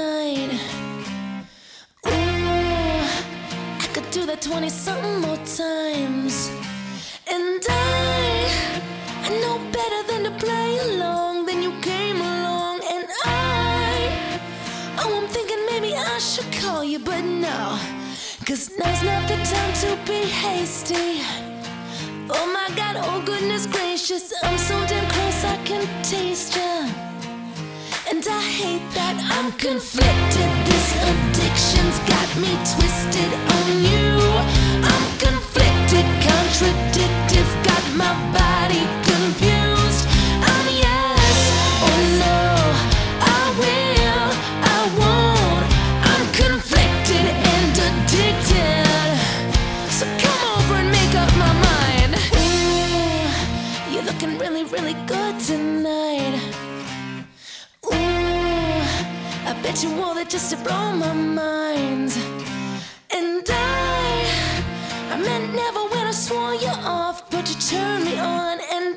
night. Ooh, I could do that 20-something more times. And I know better than to play along. Then you came along, and I'm thinking maybe I should call you, but no, 'cause now's not the time to be hasty. Oh my God, oh goodness gracious, I'm so damn close I can taste ya. And I hate that I'm conflicted. This addiction's got me twisted on you. I'm conflicted, contradictive, got my body confused. I'm yes, oh no, I will, I won't. I'm conflicted and addicted. So come over and make up my mind. Ooh, you're looking really, really good tonight. I bet you wore that just to blow my mind. And I meant never when I swore you off, but you turned me on. And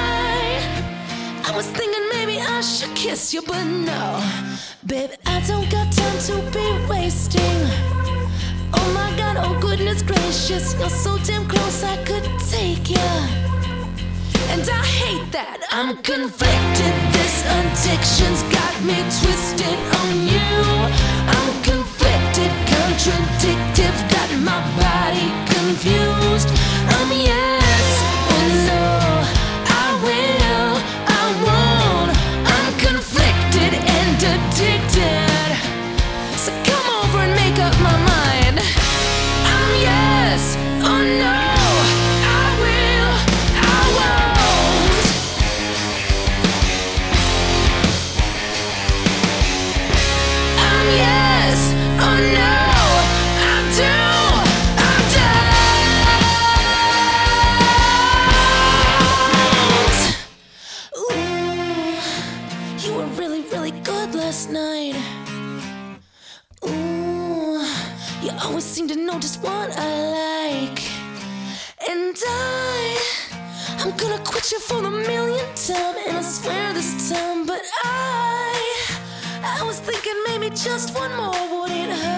I was thinking maybe I should kiss you, but no, babe, I don't got time to be wasting. Oh my God, oh goodness gracious, you're so damn close I could take you. And I hate that I'm conflicted. This addiction's got me twisted on you. I'm conflicted, contradictive, got my body confused. I'm yes, oh no, I will, I won't. I'm conflicted and addicted. So come over and make up my mind. I'm yes, oh no. Last night. Ooh, you always seem to know just what I like. And I'm gonna quit you for the millionth time, and I swear this time. But I was thinking maybe just one more wouldn't hurt.